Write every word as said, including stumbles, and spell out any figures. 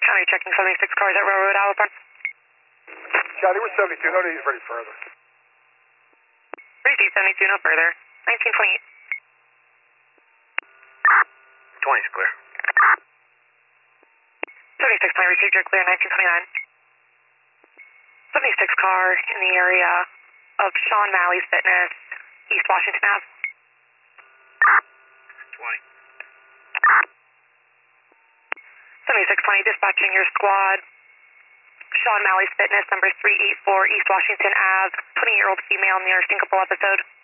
County checking seventy-six cars at Railroad Alabama. County, we're seventy-two. No need ready further. Receive seventy-two, no further. nineteen twenty-eight. twenty's clear. seventy-six twenty, received your clear, nineteen twenty-nine. seventy-six car in the area of Sean Malley's Fitness, East Washington Ave. twenty. seventy-six twenty, dispatching your squad. Sean Malley's Fitness, number three eighty-four, East Washington Ave, twenty-year-old female near syncopal episode.